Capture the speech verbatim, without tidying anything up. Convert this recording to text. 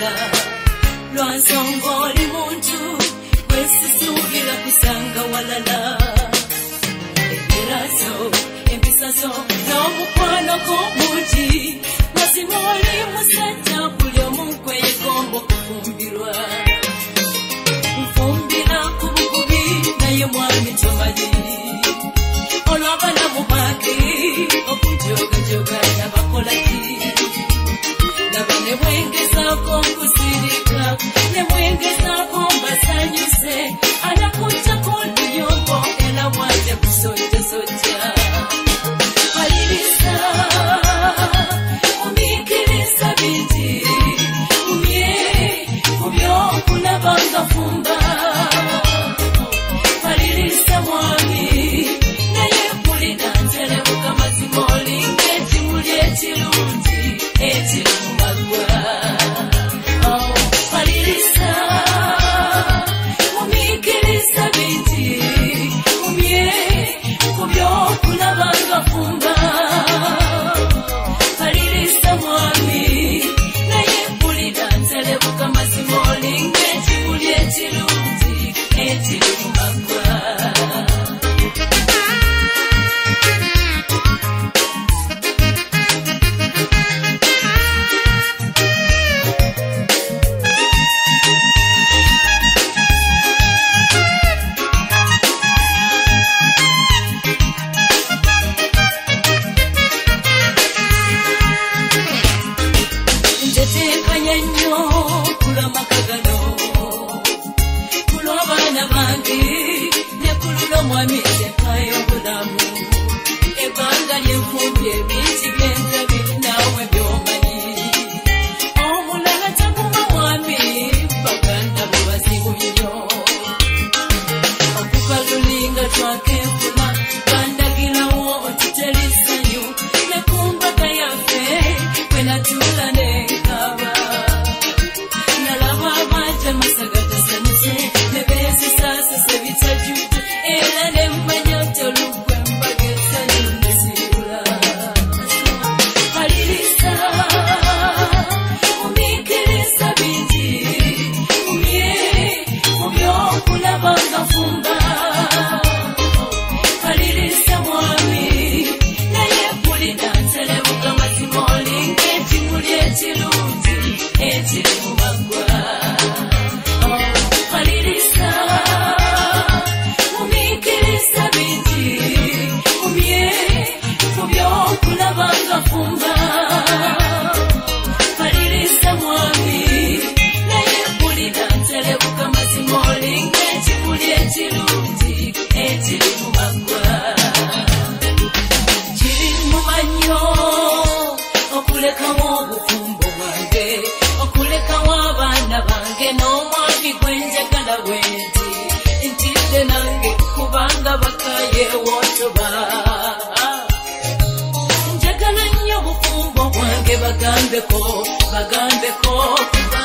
kusanga lwansonga oli muntu wesisuubira kusanga walala ebiraso empisaso n'omukwano gw'omungi mazima oli musajja buli omu kwegomba okufumbirwa nfumbira ku bukubi naye mwami tomanyi olw'abana mu baage okujogajoga nabakolaki laba ne bwengezaako nkusirika ne bwengezaako mbasanyuse anakuttako oluyombo era mwanje kusojjasojja maliriza omiikiriza bingi kumye ku by'okulaba nga fumba maliriza mwami naye mpulira nterebuka mazima olinga ekimuli ekirungi ekiri mu maggwa maliriza omiikiriza bingi kumye ku by'okulaba nga fumba maliriza mwami naye mpulira nterebuka mazima olinga ekimuli ekirungi ekiri mu maggwa nteteekanya nnyo kulw'amaka gano kulw'abaana bange ne ku luno mwami nteekayo obulamu ebbanga ly'enfumbi ebingi by'enjabi naawe by'omanyi omulala takuma mwami baganda bo bazibu nnyo okukalulinga twakenfuna bandagirawo otuteri ssanyu ne ku mbaga yaffe bwe natuula nenkaba nalaba abanja masagatasanyuse ne beezisaasase bitajjudde era ne mmanya nti olugwe embaga essanyu nesiibula maliriza omiikiriza bingi kumye ku by'okulaba nga fumba maliriza mwami naye mpulira nterebuka mazima olinga ekimuli ekirungi ekiri mu maggwa maliriza omiikiriza bingi kumye ku by'okulaba nga fumba maliriza mwami naye mpulira nterebuka mazima olinga ekimuli ekirungi ekiri mu maggwa kiri mu manyo okulekawo obufumbo bwange okulekawo abaana bange n'omwami gwenjagala bwenti ntidde nange kubanga bakaye wotoba njagala nnyo obufumbo bwange bagambeko bagambeko